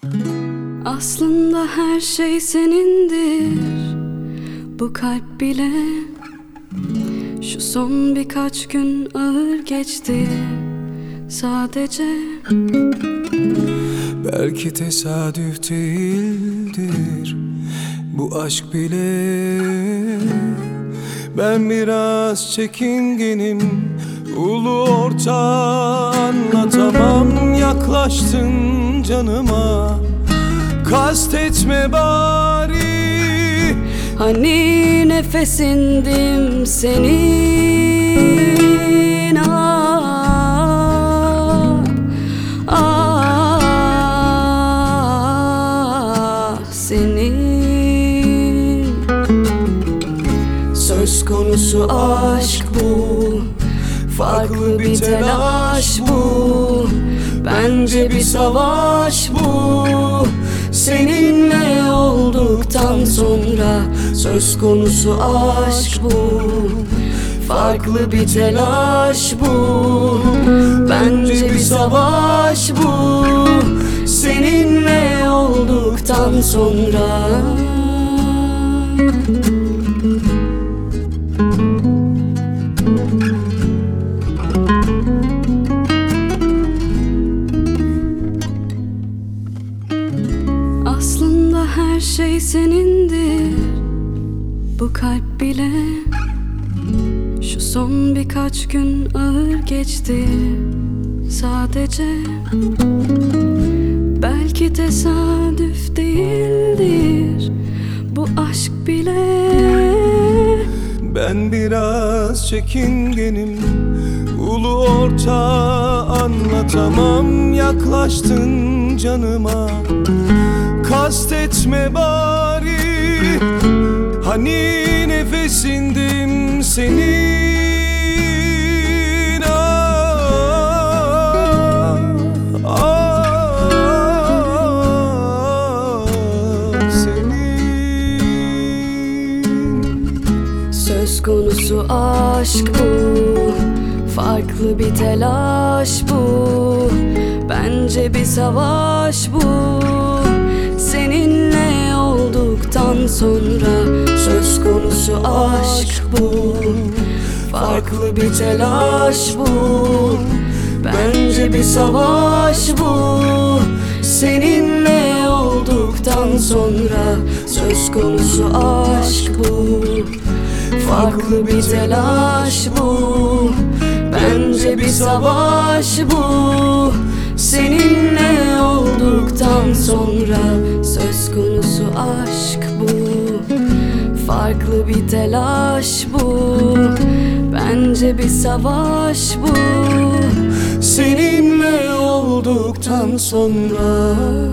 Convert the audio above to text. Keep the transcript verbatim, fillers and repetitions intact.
Aslında her şey senindir, bu kalp bile. Şu son birkaç gün ağır geçti sadece. Belki tesadüf değildir bu aşk bile. Ben biraz çekingenim, ulu orta anlatamam. Yaklaştın canıma, kastetme bari. Hani nefesindim senin, ah, ah, senin. Söz konusu aşk bu, farklı bir telaş bu. Bence bir savaş bu, seninle olduktan sonra. Söz konusu aşk bu, farklı bir telaş bu. Bence bir savaş bu, seninle olduktan sonra. Aslında her şey senindir, bu kalp bile. Şu son birkaç gün ağır geçti sadece. Belki tesadüf değildir bu aşk bile. Ben biraz çekingenim, ulu orta anlatamam. Yaklaştın canıma, kastetme bari. Hani nefesindim senin, ah, ah, senin. Söz konusu aşk bu, farklı bir telaş bu. Bence bir savaş bu, seninle olduktan sonra. Söz konusu aşk bu, farklı bir telaş bu. Bence bir savaş bu, seninle olduktan sonra. Söz konusu aşk bu, farklı bir telaş bu. Bence bir savaş bu, seninle olduktan sonra. Söz konusu aşk bu, farklı bir telaş bu. Bence bir savaş bu, seninle olduktan sonra.